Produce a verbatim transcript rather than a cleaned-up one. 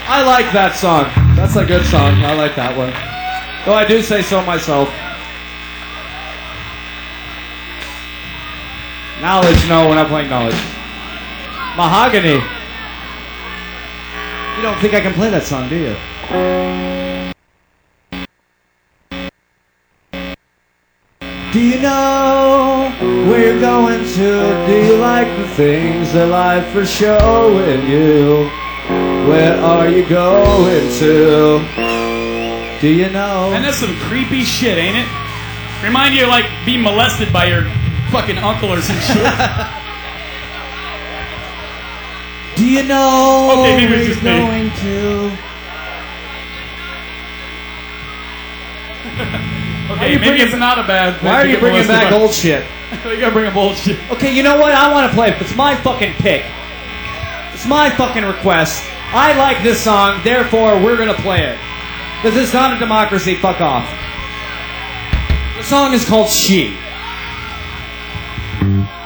I like that song. That's a good song. I like that one. Though I do say so myself. Knowledge, no, we're not playing Knowledge. Mahogany. You don't think I can play that song, do you? Do you know where you're going to? Do you like the things that life is showing you? Where are you going to? Do you know? And that's some creepy shit, ain't it? Remind you of like being molested by your fucking uncle or some shit. Do you know okay, maybe where it's you're just me. going to? Okay, maybe bringing, it's not a bad thing. Why are you bringing back by. old shit? You gotta bring up old shit. Okay, you know what? I want to play it. It's my fucking pick. It's my fucking request. I like this song, therefore we're gonna play it. Because it's not a democracy, fuck off. The song is called She.